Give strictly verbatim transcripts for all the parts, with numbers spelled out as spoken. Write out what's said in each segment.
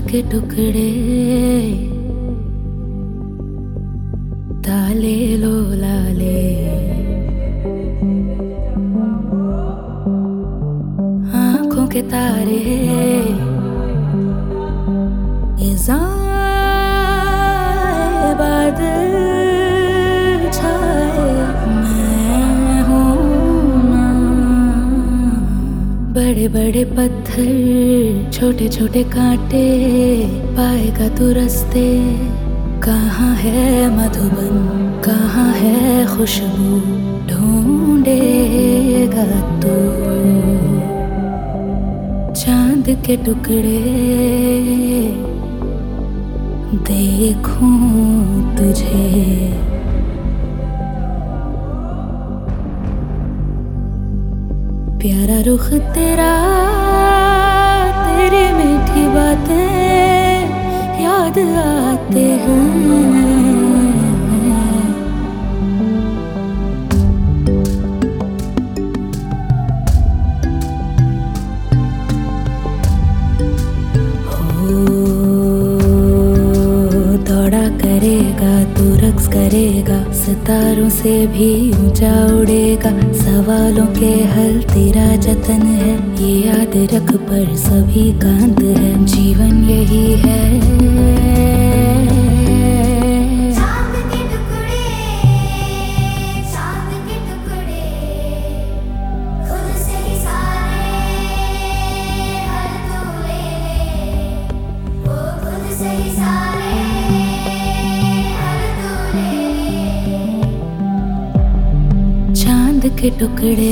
के टुकड़े ताले लो लाले, आंखों के तारे इज़ाए बादल छाए, मैं हूँ ना। बड़े बड़े पत्थर छोटे छोटे कांटे पाएगा तू रास्ते, कहाँ है मधुबन कहाँ है खुशबू ढूंढेगा तू। चांद के टुकड़े देखूं तुझे, प्यारा रुख तेरा, तेरी मीठी बातें याद आते हैं। करेगा तू रक्स करेगा, सितारों से भी ऊंचा उड़ेगा। सवालों के हल तेरा जतन है, ये याद रख पर सभी का अंत है। जीवन यही है के टुकड़े,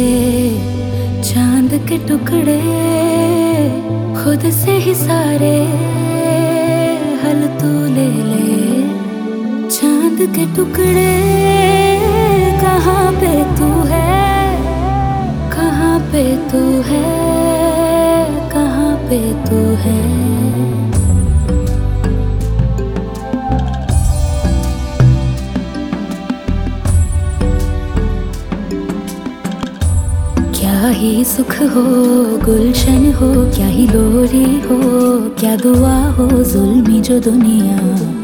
चांद के टुकड़े खुद से ही सारे हल तू ले ले। चांद के टुकड़े कहाँ पे तू है, कहाँ पे तू है, कहाँ पे तू है। क्या ही सुख हो गुलशन हो, क्या ही लोरी हो, क्या दुआ हो जुल्मी जो दुनिया।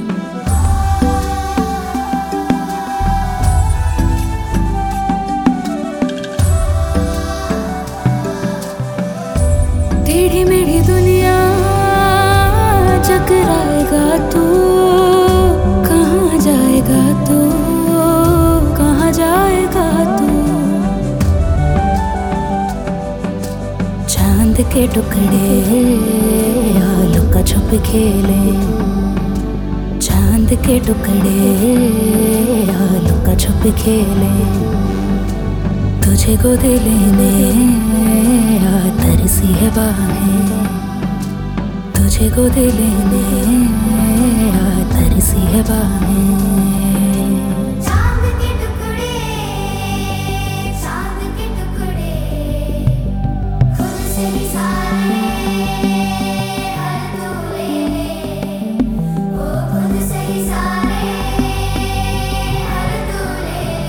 टेढ़ी मेढ़ी दुनिया चकराएगा तू, कहाँ जाएगा तू, कहाँ जाएगा तू। चांद के टुकड़े आ लुका छुप खेले, चांद के टुकड़े आ लुका छुप खेले। तुझे गोद लेने आ तरसी है बाहें, तुझे गोद लेने आ तरसी है बाहें।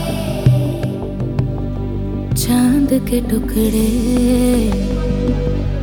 चांद के टुकड़े